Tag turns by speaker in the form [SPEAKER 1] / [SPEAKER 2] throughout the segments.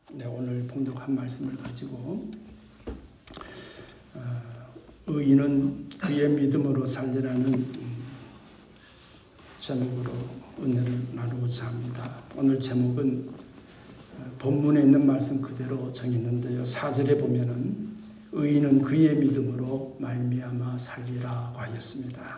[SPEAKER 1] 오늘 봉독한 말씀을 가지고 의인은 그의 믿음으로 살리라는 제목으로 은혜를 나누고자 합니다. 오늘 제목은 본문에 있는 말씀 그대로 정했는데요. 4절에 보면은 의인은 그의 믿음으로 말미암아 살리라고 하였습니다.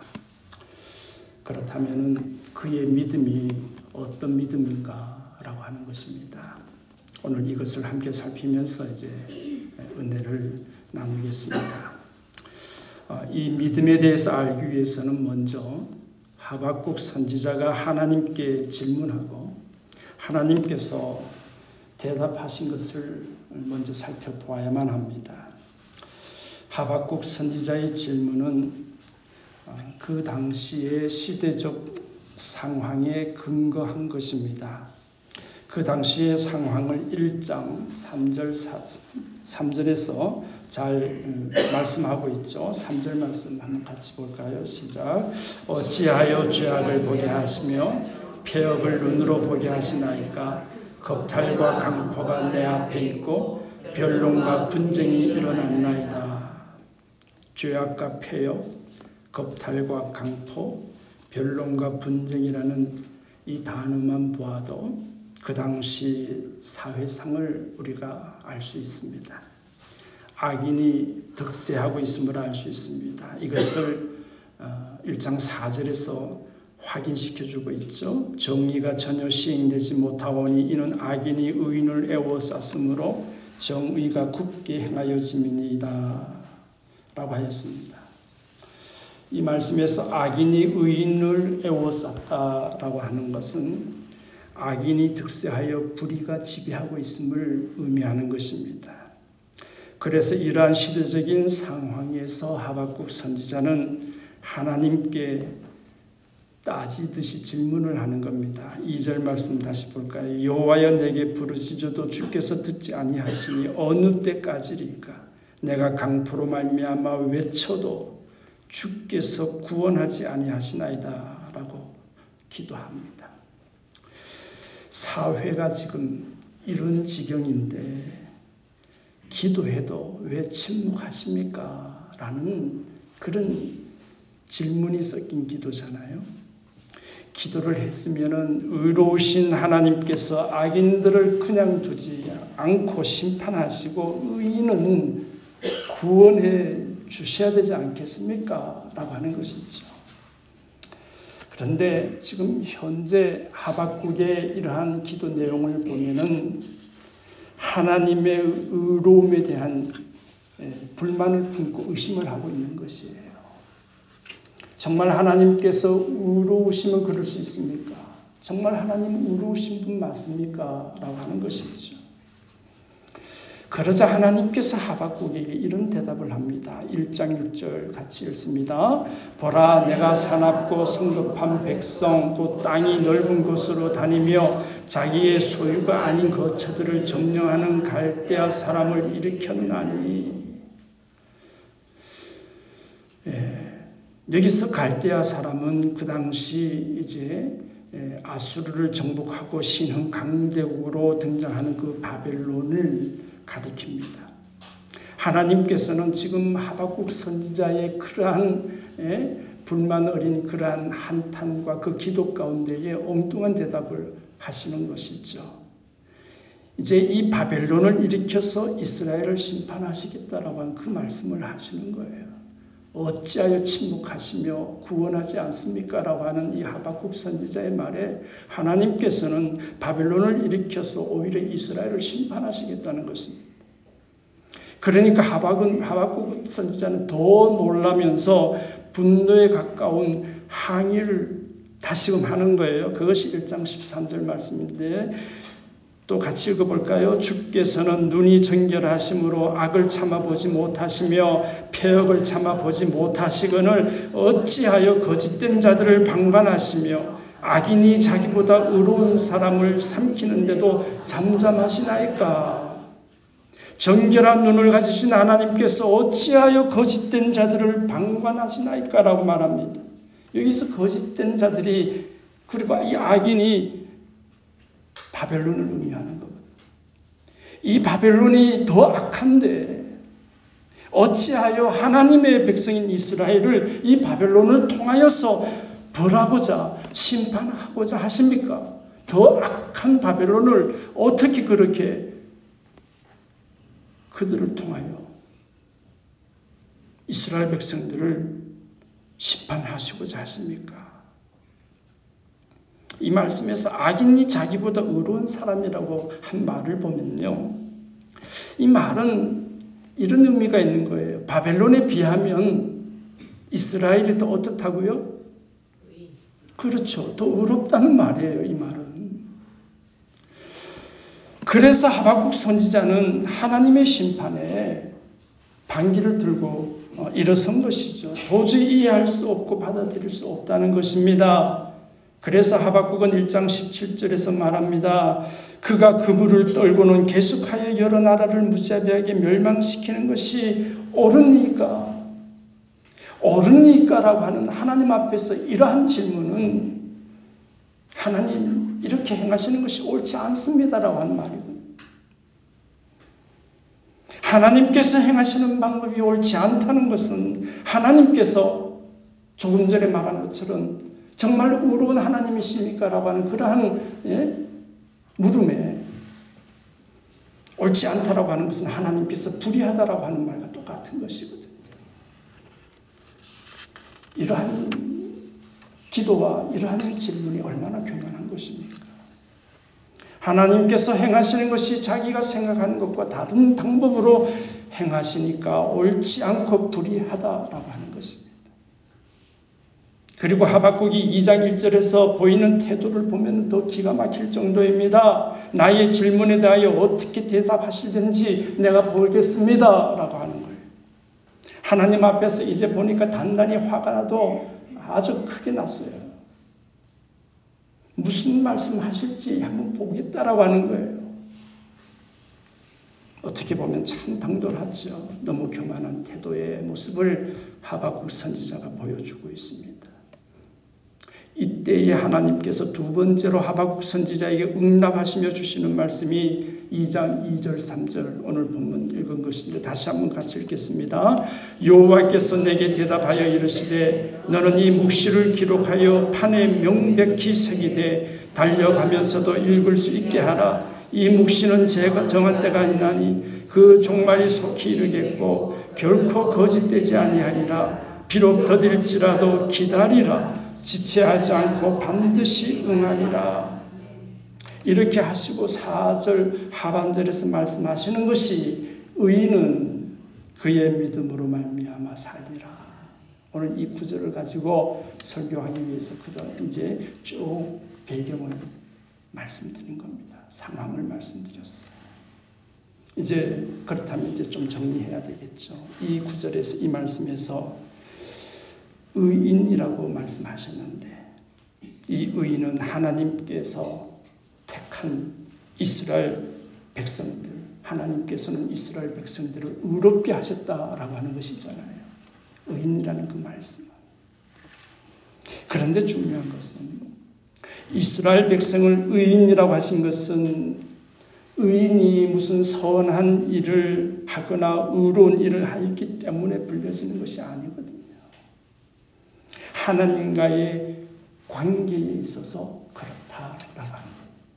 [SPEAKER 1] 그렇다면 그의 믿음이 어떤 믿음인가 라고 하는 것입니다. 오늘 이것을 함께 살피면서 이제 은혜를 나누겠습니다. 이 믿음에 대해서 알기 위해서는 먼저 하박국 선지자가 하나님께 질문하고 하나님께서 대답하신 것을 먼저 살펴보아야만 합니다. 하박국 선지자의 질문은 그 당시의 시대적 상황에 근거한 것입니다. 그 당시의 상황을 1장 3절에서 잘 말씀하고 있죠. 3절 말씀 한번 같이 볼까요? 시작. 어찌하여 죄악을 보게 하시며 폐역을 눈으로 보게 하시나이까? 겁탈과 강포가 내 앞에 있고 변론과 분쟁이 일어났나이다. 죄악과 폐역, 겁탈과 강포, 변론과 분쟁이라는 이 단어만 보아도 그 당시 사회상을 우리가 알 수 있습니다. 악인이 득세하고 있음을 알 수 있습니다. 이것을 1장 4절에서 확인시켜주고 있죠. 정의가 전혀 시행되지 못하오니 이는 악인이 의인을 애워쌌으므로 정의가 굳게 행하여짐이니이다 라고 하였습니다. 이 말씀에서 악인이 의인을 애워쌌다라고 하는 것은 악인이 득세하여 불의가 지배하고 있음을 의미하는 것입니다. 그래서 이러한 시대적인 상황에서 하박국 선지자는 하나님께 따지듯이 질문을 하는 겁니다. 2절 말씀 다시 볼까요? 여호와여 내게 부르짖어도 주께서 듣지 아니하시니 어느 때까지리까? 내가 강포로 말미암아 외쳐도 주께서 구원하지 아니하시나이다 라고 기도합니다. 사회가 지금 이런 지경인데 기도해도 왜 침묵하십니까? 라는 그런 질문이 섞인 기도잖아요. 기도를 했으면 의로우신 하나님께서 악인들을 그냥 두지 않고 심판하시고 의인은 구원해 주셔야 되지 않겠습니까? 라고 하는 것이죠. 그런데 지금 현재 하박국의 이러한 기도 내용을 보면은 하나님의 의로움에 대한 불만을 품고 의심을 하고 있는 것이에요. 정말 하나님께서 의로우시면 그럴 수 있습니까? 정말 하나님 의로우신 분 맞습니까? 라고 하는 것이죠. 그러자 하나님께서 하박국에게 이런 대답을 합니다. 1장 6절 같이 읽습니다. 보라 내가 사납고 성급한 백성 곧 땅이 넓은 곳으로 다니며 자기의 소유가 아닌 거처들을 점령하는 갈대아 사람을 일으켰나니. 여기서 갈대아 사람은 그 당시 이제 아수르를 정복하고 신흥 강대국으로 등장하는 그 바벨론을 가리킵니다. 하나님께서는 지금 하박국 선지자의 그러한 불만 어린 그러한 한탄과 그 기도 가운데에 엉뚱한 대답을 하시는 것이죠. 이제 이 바벨론을 일으켜서 이스라엘을 심판하시겠다라고 하는 그 말씀을 하시는 거예요. 어찌하여 침묵하시며 구원하지 않습니까? 라고 하는 이 하박국 선지자의 말에 하나님께서는 바벨론을 일으켜서 오히려 이스라엘을 심판하시겠다는 것입니다. 그러니까 하박국 선지자는 더 놀라면서 분노에 가까운 항의를 다시금 하는 거예요. 그것이 1장 13절 말씀인데 또 같이 읽어볼까요? 주께서는 눈이 정결하심으로 악을 참아보지 못하시며 폐역을 참아보지 못하시거늘 어찌하여 거짓된 자들을 방관하시며 악인이 자기보다 의로운 사람을 삼키는데도 잠잠하시나이까? 정결한 눈을 가지신 하나님께서 어찌하여 거짓된 자들을 방관하시나이까? 라고 말합니다. 여기서 거짓된 자들이 그리고 이 악인이 바벨론을 의미하는 거거든요. 이 바벨론이 더 악한데 어찌하여 하나님의 백성인 이스라엘을 이 바벨론을 통하여서 벌하고자 심판하고자 하십니까? 더 악한 바벨론을 어떻게 그렇게 그들을 통하여 이스라엘 백성들을 심판하시고자 하십니까? 이 말씀에서 악인이 자기보다 의로운 사람이라고 한 말을 보면요, 이 말은 이런 의미가 있는 거예요. 바벨론에 비하면 이스라엘이 더 어떻다고요? 그렇죠. 더 의롭다는 말이에요, 이 말은. 그래서 하박국 선지자는 하나님의 심판에 반기를 들고 일어선 것이죠. 도저히 이해할 수 없고 받아들일 수 없다는 것입니다. 그래서 하박국은 1장 17절에서 말합니다. 그가 그물을 떨고는 계속하여 여러 나라를 무자비하게 멸망시키는 것이 옳으니까? 옳으니까라고 하는 하나님 앞에서 이러한 질문은 하나님 이렇게 행하시는 것이 옳지 않습니다라고 하는 말이거든요. 하나님께서 행하시는 방법이 옳지 않다는 것은 하나님께서 조금 전에 말한 것처럼 정말 의로운 하나님이십니까? 라고 하는 그러한 물음에 옳지 않다라고 하는 것은 하나님께서 불의하다라고 하는 말과 똑같은 것이거든요. 이러한 기도와 이러한 질문이 얼마나 교만한 것입니까? 하나님께서 행하시는 것이 자기가 생각하는 것과 다른 방법으로 행하시니까 옳지 않고 불의하다라고 하는 것입니다. 그리고 하박국이 2장 1절에서 보이는 태도를 보면 더 기가 막힐 정도입니다. 나의 질문에 대하여 어떻게 대답하실는지 내가 보겠습니다 라고 하는 거예요. 하나님 앞에서 이제 보니까 단단히 화가 나도 아주 크게 났어요. 무슨 말씀하실지 한번 보겠다라고 하는 거예요. 어떻게 보면 참 당돌하죠. 너무 교만한 태도의 모습을 하박국 선지자가 보여주고 있습니다. 이때에 하나님께서 두 번째로 하박국 선지자에게 응답하시며 주시는 말씀이 2장 2절 3절 오늘 본문 읽은 것인데 다시 한번 같이 읽겠습니다. 여호와께서 내게 대답하여 이르시되 너는 이 묵시를 기록하여 판에 명백히 새기되 달려가면서도 읽을 수 있게 하라. 이 묵시는 제가 정한 때가 있나니 그 종말이 속히 이르겠고 결코 거짓되지 아니하리라. 비록 더딜지라도 기다리라. 지체하지 않고 반드시 응하리라. 이렇게 하시고 4절 하반절에서 말씀하시는 것이 의인은 그의 믿음으로 말미암아 살리라. 오늘 이 구절을 가지고 설교하기 위해서 그동안 이제 쭉 배경을 말씀드린 겁니다. 상황을 말씀드렸어요. 이제 그렇다면 이제 좀 정리해야 되겠죠. 이 구절에서 이 말씀에서 의인이라고 말씀하셨는데 이 의인은 하나님께서 택한 이스라엘 백성들, 하나님께서는 이스라엘 백성들을 의롭게 하셨다라고 하는 것이잖아요. 의인이라는 그 말씀은. 그런데 중요한 것은 이스라엘 백성을 의인이라고 하신 것은 의인이 무슨 선한 일을 하거나 의로운 일을 하였기 때문에 불려지는 것이 아니거든요. 하나님과의 관계에 있어서 그렇다라고 하는 거예요.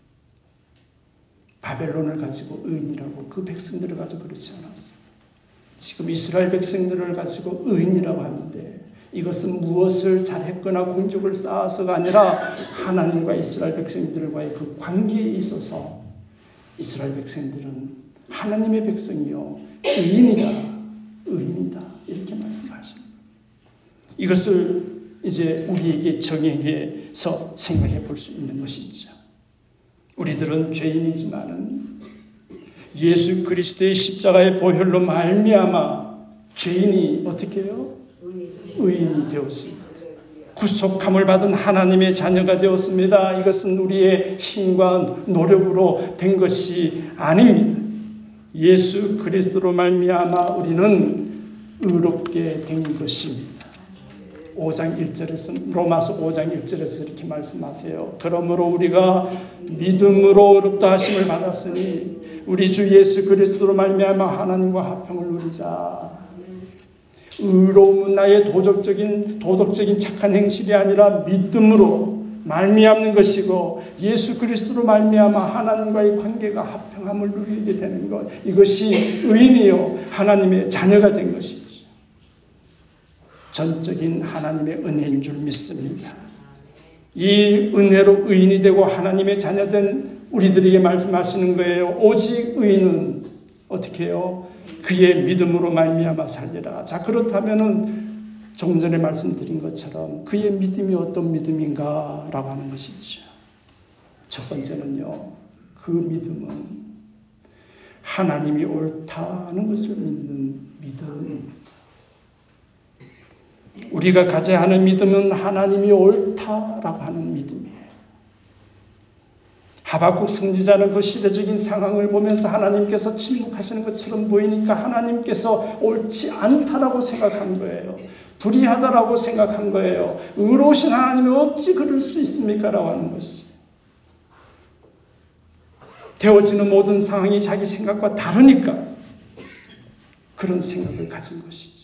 [SPEAKER 1] 바벨론을 가지고 의인이라고 그 백성들을 가지고 그렇지 않았어요. 지금 이스라엘 백성들을 가지고 의인이라고 하는데 이것은 무엇을 잘했거나 공적을 쌓아서가 아니라 하나님과 이스라엘 백성들과의 그 관계에 있어서 이스라엘 백성들은 하나님의 백성이요 의인이다. 의인이다. 이렇게 말씀하십니다. 이것을 이제 우리에게 정의해서 생각해 볼 수 있는 것이죠. 우리들은 죄인이지만은 예수 그리스도의 십자가의 보혈로 말미암아 죄인이 어떻게 해요? 의인이 되었습니다. 구속함을 받은 하나님의 자녀가 되었습니다. 이것은 우리의 힘과 노력으로 된 것이 아닙니다. 예수 그리스도로 말미암아 우리는 의롭게 된 것입니다. 5장 1절에서 로마서 5장 1절에서 이렇게 말씀하세요. 그러므로 우리가 믿음으로 의롭다 하심을 받았으니 우리 주 예수 그리스도로 말미암아 하나님과 화평을 누리자. 의로움은 나의 도덕적인 착한 행실이 아니라 믿음으로 말미암는 것이고 예수 그리스도로 말미암아 하나님과의 관계가 화평함을 누리게 되는 것. 이것이 의인이요 하나님의 자녀가 된 것이죠. 전적인 하나님의 은혜인 줄 믿습니다. 이 은혜로 의인이 되고 하나님의 자녀된 우리들에게 말씀하시는 거예요. 오직 의인은 어떻게 해요? 그의 믿음으로 말미암아 살리라. 자, 그렇다면은 조금 전에 말씀드린 것처럼 그의 믿음이 어떤 믿음인가라고 하는 것이죠. 첫 번째는요, 그 믿음은 하나님이 옳다는 것을 믿는 믿음. 우리가 가져야 하는 믿음은 하나님이 옳다라고 하는 믿음이에요. 하박국 선지자는 그 시대적인 상황을 보면서 하나님께서 침묵하시는 것처럼 보이니까 하나님께서 옳지 않다라고 생각한 거예요. 불의하다라고 생각한 거예요. 의로우신 하나님이 어찌 그럴 수 있습니까? 라고 하는 것이. 되어지는 모든 상황이 자기 생각과 다르니까 그런 생각을 가진 것이죠.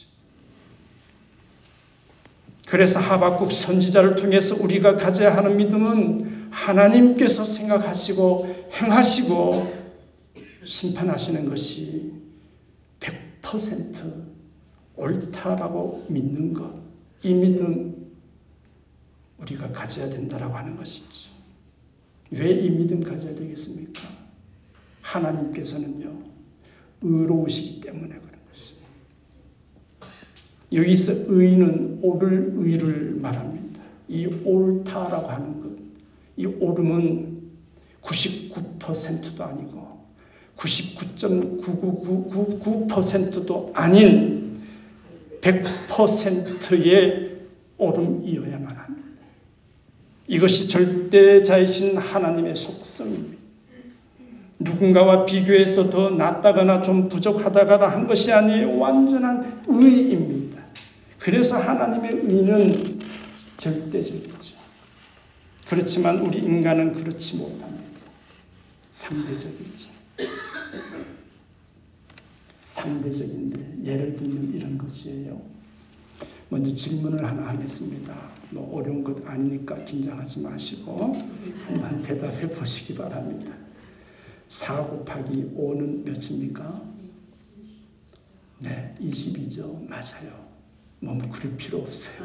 [SPEAKER 1] 그래서 하박국 선지자를 통해서 우리가 가져야 하는 믿음은 하나님께서 생각하시고 행하시고 심판하시는 것이 100% 옳다라고 믿는 것. 이 믿음 우리가 가져야 된다라고 하는 것이죠. 왜 이 믿음 가져야 되겠습니까? 하나님께서는요, 의로우시기 때문에 그런 것입니다. 여기서 의는 옳을 의를 말합니다. 이 옳다라고 하는 것. 이 옳음은 99%도 아니고 99.9999%도 아닌 100%의 옳음이어야만 합니다. 이것이 절대자이신 하나님의 속성입니다. 누군가와 비교해서 더 낫다거나 좀 부족하다거나 한 것이 아니에요. 완전한 의입니다. 그래서 하나님의 의는 절대적이죠. 그렇지만 우리 인간은 그렇지 못합니다. 상대적이죠. 상대적인데 예를 들면 이런 것이에요. 먼저 질문을 하나 하겠습니다. 어려운 것 아니니까 긴장하지 마시고 한번 대답해 보시기 바랍니다. 4 곱하기 5는 몇입니까? 네, 20이죠. 맞아요. 그럴 필요 없어요.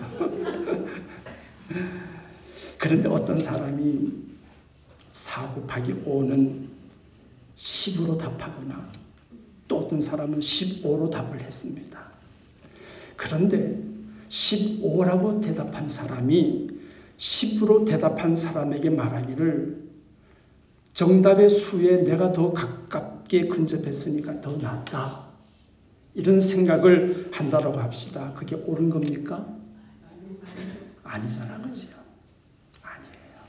[SPEAKER 1] 그런데 어떤 사람이 4 곱하기 5는 10으로 답하거나 또 어떤 사람은 15로 답을 했습니다. 그런데 15라고 대답한 사람이 10으로 대답한 사람에게 말하기를 정답의 수에 내가 더 가깝게 근접했으니까 더 낫다. 이런 생각을 한다라고 합시다. 그게 옳은 겁니까? 아니잖아, 그죠? 아니에요.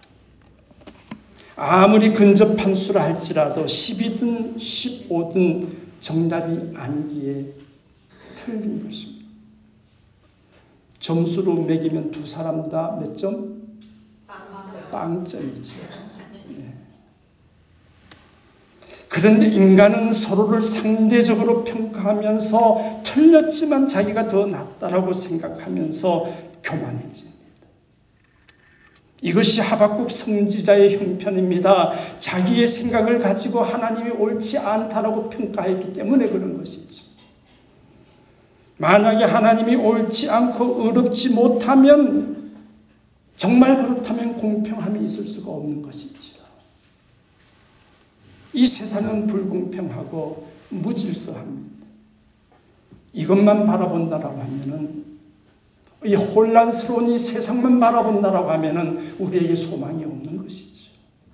[SPEAKER 1] 아무리 근접한 수라 할지라도 10이든 15든 정답이 아니기에 틀린 것입니다. 점수로 매기면 두 사람 다 몇 점? 빵점이죠. 네. 그런데 인간은 서로를 상대적으로 평가하면서 틀렸지만 자기가 더 낫다라고 생각하면서 교만해집니다. 이것이 하박국 선지자의 형편입니다. 자기의 생각을 가지고 하나님이 옳지 않다라고 평가했기 때문에 그런 것이죠. 만약에 하나님이 옳지 않고 의롭지 못하면 정말 그렇다면 공평함이 있을 수가 없는 것이죠. 이 세상은 불공평하고 무질서합니다. 이것만 바라본다라고 하면은 이 혼란스러운 이 세상만 바라본다라고 하면은 우리에게 소망이 없는 것이죠.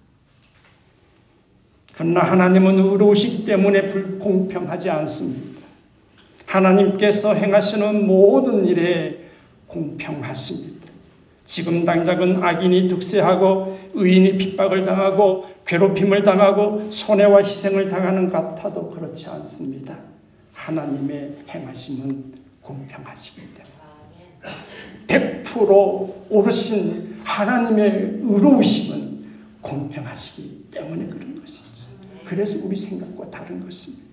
[SPEAKER 1] 그러나 하나님은 의로우시기 때문에 불공평하지 않습니다. 하나님께서 행하시는 모든 일에 공평하십니다. 지금 당장은 악인이 득세하고 의인이 핍박을 당하고 괴롭힘을 당하고 손해와 희생을 당하는 것 같아도 그렇지 않습니다. 하나님의 행하심은 공평하시기 때문에. 100% 오르신 하나님의 의로우심은 공평하시기 때문에 그런 것이죠. 그래서 우리 생각과 다른 것입니다.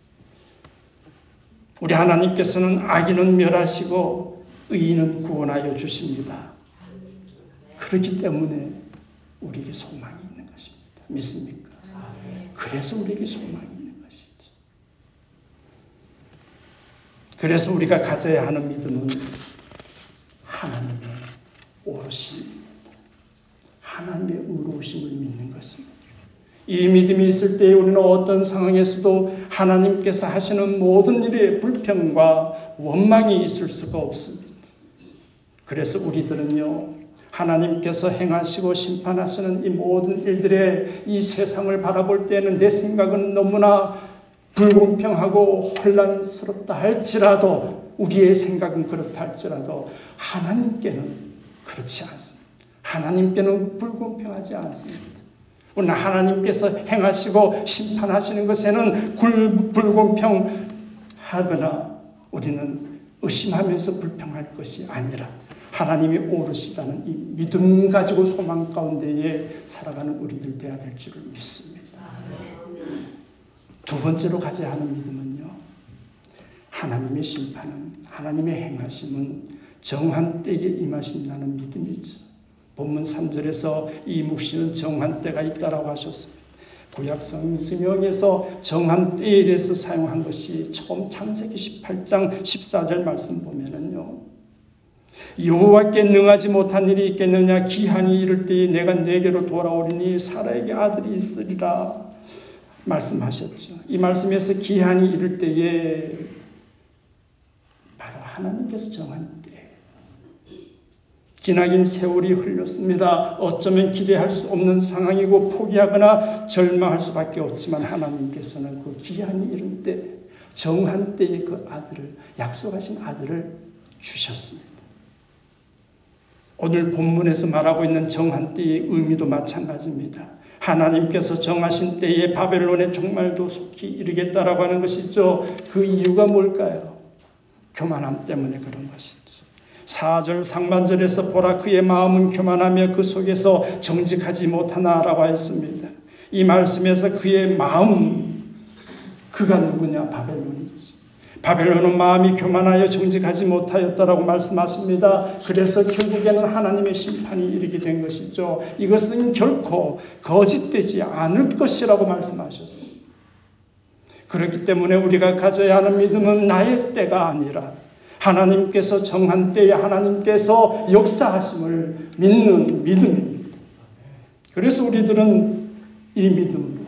[SPEAKER 1] 우리 하나님께서는 악인은 멸하시고 의인은 구원하여 주십니다. 그렇기 때문에 우리에게 소망이 있는 것입니다. 믿습니까? 그래서 우리에게 소망이 있는 것이죠. 그래서 우리가 가져야 하는 믿음은 하나님의 오르심입니다. 하나님의 의로우심을 믿는 것입니다. 이 믿음이 있을 때 우리는 어떤 상황에서도 하나님께서 하시는 모든 일에 불평과 원망이 있을 수가 없습니다. 그래서 우리들은요, 하나님께서 행하시고 심판하시는 이 모든 일들의 이 세상을 바라볼 때는 내 생각은 너무나 불공평하고 혼란스럽다 할지라도, 우리의 생각은 그렇다 할지라도 하나님께는 그렇지 않습니다. 하나님께는 불공평하지 않습니다. 오늘 하나님께서 행하시고 심판하시는 것에는 불공평하거나 우리는 의심하면서 불평할 것이 아니라 하나님이 오르시다는 이 믿음 가지고 소망 가운데에 살아가는 우리들 되어야 될 줄을 믿습니다. 두 번째로 가져야 하는 믿음은요, 하나님의 심판은, 하나님의 행하심은 정한 때에 임하신다는 믿음이죠. 본문 3절에서 이 묵시는 정한 때가 있다라고 하셨습니다. 구약 성경에서 정한 때에 대해서 사용한 것이 처음 창세기 18장 14절 말씀 보면은요, 여호와께 능하지 못한 일이 있겠느냐, 기한이 이를 때에 내가 내게로 돌아오리니 사라에게 아들이 있으리라 말씀하셨죠. 이 말씀에서 기한이 이를 때에 바로 하나님께서 정한 때, 지나긴 세월이 흘렀습니다. 어쩌면 기대할 수 없는 상황이고 포기하거나 절망할 수밖에 없지만 하나님께서는 그 기한이 이른 때, 정한 때에 그 아들을, 약속하신 아들을 주셨습니다. 오늘 본문에서 말하고 있는 정한 때의 의미도 마찬가지입니다. 하나님께서 정하신 때에 바벨론의 종말도 속히 이르겠다라고 하는 것이죠. 그 이유가 뭘까요? 교만함 때문에 그런 것이죠. 4절 상반절에서 보라 그의 마음은 교만하며 그 속에서 정직하지 못하나라고 했습니다. 이 말씀에서 그의 마음, 그가 누구냐? 바벨론이지. 바벨론은 마음이 교만하여 정직하지 못하였다라고 말씀하십니다. 그래서 결국에는 하나님의 심판이 이르게 된 것이죠. 이것은 결코 거짓되지 않을 것이라고 말씀하셨습니다. 그렇기 때문에 우리가 가져야 하는 믿음은 나의 때가 아니라 하나님께서 정한 때에 하나님께서 역사하심을 믿는 믿음입니다. 그래서 우리들은 이 믿음으로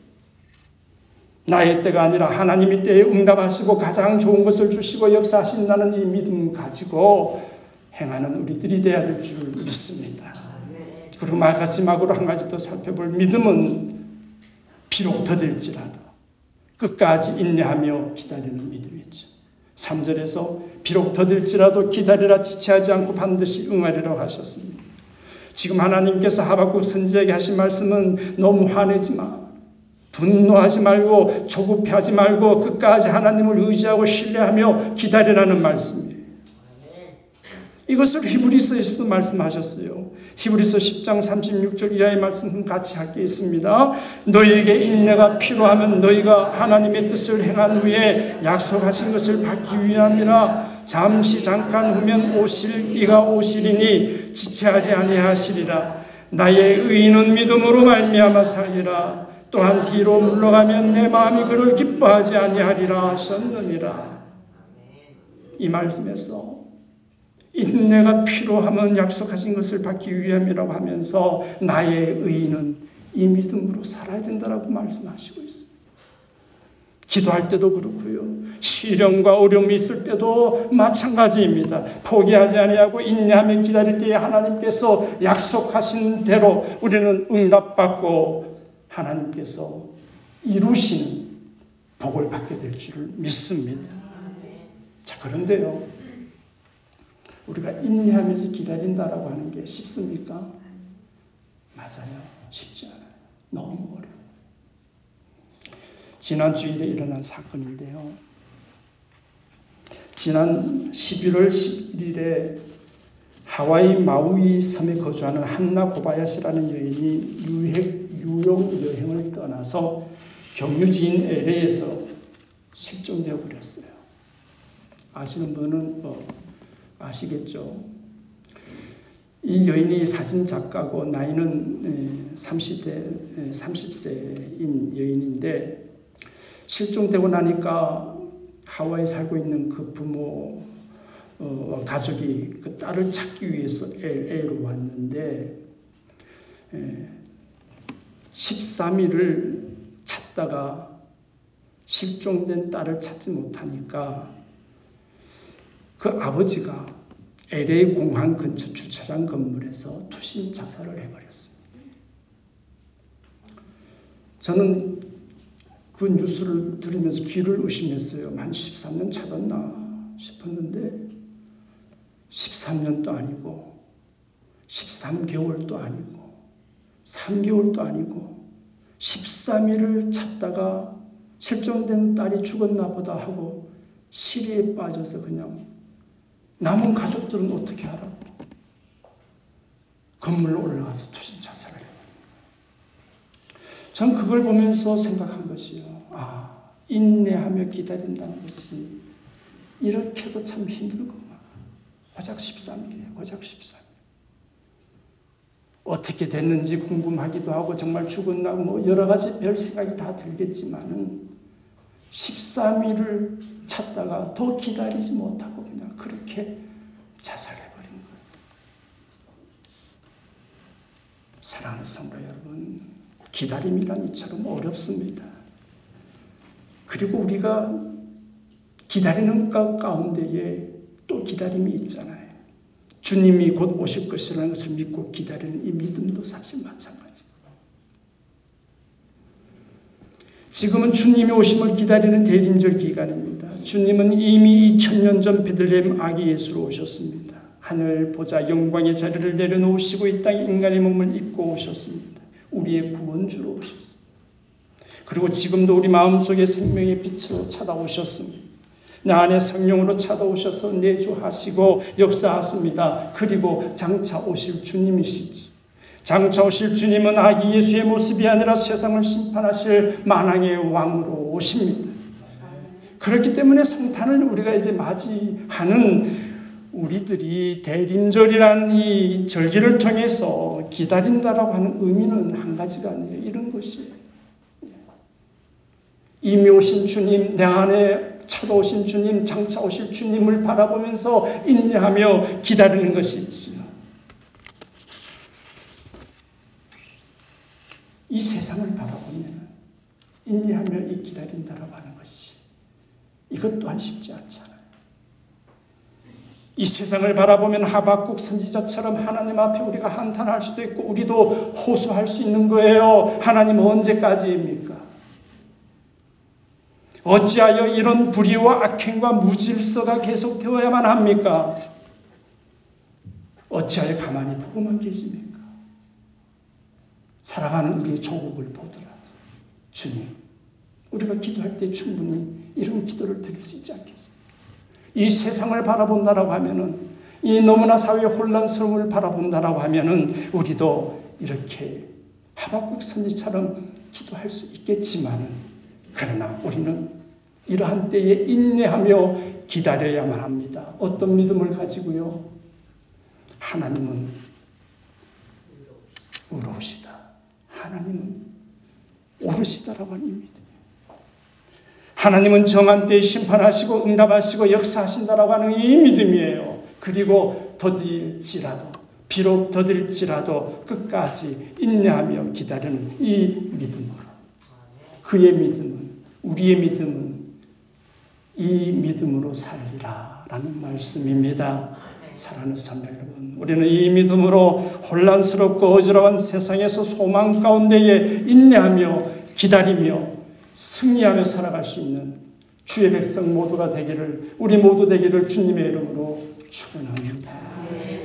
[SPEAKER 1] 나의 때가 아니라 하나님의 때에 응답하시고 가장 좋은 것을 주시고 역사하신다는 이 믿음 가지고 행하는 우리들이 되어야 될 줄 믿습니다. 그리고 마지막으로 한 가지 더 살펴볼 믿음은 비록 더딜지라도 끝까지 인내하며 기다리는 믿음이죠. 3절에서 비록 더딜지라도 기다리라, 지체하지 않고 반드시 응하리라고 하셨습니다. 지금 하나님께서 하박국 선지자에게 하신 말씀은 너무 화내지 마, 분노하지 말고 조급해하지 말고 끝까지 하나님을 의지하고 신뢰하며 기다리라는 말씀이에요. 이것을 히브리서에서도 말씀하셨어요. 히브리서 10장 36절 이하의 말씀은 같이 할게 있습니다. 너희에게 인내가 필요하면 너희가 하나님의 뜻을 행한 후에 약속하신 것을 받기 위함이라. 잠시 잠깐 후면 이가 오시리니 지체하지 아니하시리라. 나의 의인은 믿음으로 말미암아 살리라. 또한 뒤로 물러가면 내 마음이 그를 기뻐하지 아니하리라 하셨느니라. 이 말씀에서 인내가 필요하면 약속하신 것을 받기 위함이라고 하면서 나의 의인은 이 믿음으로 살아야 된다라고 말씀하시고 있습니다. 기도할 때도 그렇고요. 시련과 어려움이 있을 때도 마찬가지입니다. 포기하지 아니하고 인내하며 기다릴 때에 하나님께서 약속하신 대로 우리는 응답받고 하나님께서 이루시는 복을 받게 될 줄을 믿습니다. 자, 그런데요, 우리가 인내하면서 기다린다라고 하는 게 쉽습니까? 맞아요. 쉽지 않아요. 너무 어려워요. 지난 주일에 일어난 사건인데요. 지난 11월 11일에 하와이 마우이 섬에 거주하는 한나 고바야시라는 여인이 유용 여행을 떠나서 경유지인 LA에서 실종되어 버렸어요. 아시는 분은 아시겠죠? 이 여인이 사진 작가고 나이는 30세인 여인인데 실종되고 나니까 하와이에 살고 있는 그 부모 가족이 그 딸을 찾기 위해서 LA로 왔는데 13일을 찾다가 실종된 딸을 찾지 못하니까 그 아버지가 LA 공항 근처 주차장 건물에서 투신 자살을 해버렸습니다. 저는 그 뉴스를 들으면서 귀를 의심했어요. 한 13년 찾았나 싶었는데 13년도 아니고 13개월도 아니고 3개월도 아니고 13일을 찾다가 실종된 딸이 죽었나 보다 하고 시리에 빠져서 그냥 남은 가족들은 어떻게 하라고 건물로 올라가서 투신 자살을 해요. 전 그걸 보면서 생각한 것이요. 인내하며 기다린다는 것이 이렇게도 참 힘들구나. 고작 13일이에요. 고작 13일. 어떻게 됐는지 궁금하기도 하고 정말 죽었나 여러 가지 별 생각이 다 들겠지만은 13일을 찾다가 더 기다리지 못하고 그냥 그렇게 자살해버린 거예요. 사랑하는 성도 여러분, 기다림이란 이처럼 어렵습니다. 그리고 우리가 기다리는 것 가운데에 또 기다림이 있잖아요. 주님이 곧 오실 것이라는 것을 믿고 기다리는 이 믿음도 사실 마찬가지고. 지금은 주님이 오심을 기다리는 대림절 기간입니다. 주님은 이미 2000년 전 베들레헴 아기 예수로 오셨습니다. 하늘 보좌 영광의 자리를 내려놓으시고 이 땅에 인간의 몸을 입고 오셨습니다. 우리의 구원주로 오셨습니다. 그리고 지금도 우리 마음속에 생명의 빛으로 찾아오셨습니다. 내 안에 성령으로 찾아오셔서 내주하시고 역사하십니다. 그리고 장차 오실 주님이시지. 장차 오실 주님은 아기 예수의 모습이 아니라 세상을 심판하실 만왕의 왕으로 오십니다. 그렇기 때문에 성탄을 우리가 이제 맞이하는 우리들이 대림절이라는 이 절기를 통해서 기다린다라고 하는 의미는 한 가지가 아니에요. 이런 것이에요. 이미 오신 주님, 내 안에 찾아오신 주님, 장차 오실 주님을 바라보면서 인내하며 기다리는 것이지요. 이 세상을 바라보면 인내하며 이 기다린다라고 하는 것이 이것 또한 쉽지 않잖아요. 이 세상을 바라보면 하박국 선지자처럼 하나님 앞에 우리가 한탄할 수도 있고 우리도 호소할 수 있는 거예요. 하나님 언제까지입니까? 어찌하여 이런 불의와 악행과 무질서가 계속되어야만 합니까? 어찌하여 가만히 보고만 계십니까? 사랑하는 우리의 조국을 보더라도 주님, 우리가 기도할 때 충분히 이런 기도를 드릴 수 있지 않겠습니까? 이 세상을 바라본다라고 하면은, 이 너무나 사회의 혼란스러움을 바라본다라고 하면은 우리도 이렇게 하박국 선지처럼 기도할 수 있겠지만, 그러나 우리는 이러한 때에 인내하며 기다려야만 합니다. 어떤 믿음을 가지고요? 하나님은 의로우시다. 하나님은 옳으시다라고 하는 믿음이에요. 하나님은 정한 때에 심판하시고 응답하시고 역사하신다라고 하는 이 믿음이에요. 그리고 비록 더딜지라도 끝까지 인내하며 기다리는 이 믿음으로. 그의 믿음은, 우리의 믿음은 이 믿음으로 살리라라는 말씀입니다. 사랑하는 성도 여러분, 우리는 이 믿음으로 혼란스럽고 어지러운 세상에서 소망 가운데에 인내하며 기다리며 승리하며 살아갈 수 있는 주의 백성 모두가 되기를, 우리 모두 되기를 주님의 이름으로 축원합니다.